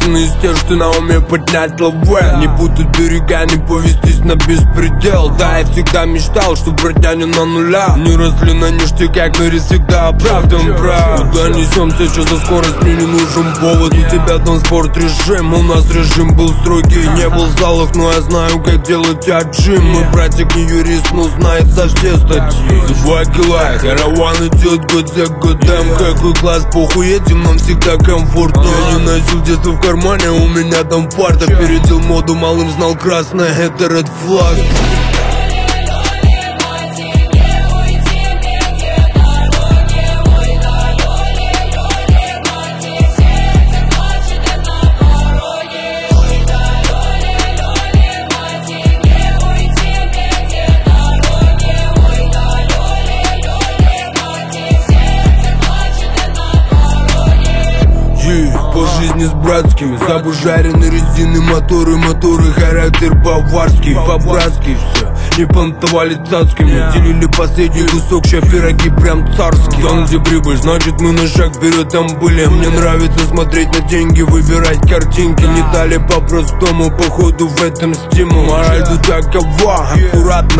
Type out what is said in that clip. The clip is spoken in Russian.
Мужчина из тех, что на уме поднять лавэ. Не путать берега, не повестись на беспредел. Да, я всегда мечтал, что братья не на нуля. Не росли на ништяках, но рис всегда оправдан прав. Куда несемся, что за скорость, мне не нужен повод. У тебя транспорт режим, у нас режим был строгий. Не был в залах, но я знаю, как делать отжим. Мой братик не юрист, но знает за все статьи. Забывай килай, караван идет год за годом. Какой класс, похуй, этим нам всегда комфортно. Я не носил детство в кармане, у меня там парта. Передел моду, малым знал красное, это red flag. По жизни с братскими, забужарены резины, моторы, характер баварский. По-братски все, не понтовали цацкими. Делили последний кусок, ща пироги прям царские. Там где прибыль, значит мы на шаг вперед там были. Мне нравится смотреть на деньги, выбирать картинки. Не дали по-простому, походу в этом стимул. Мораль тут такова, аккуратно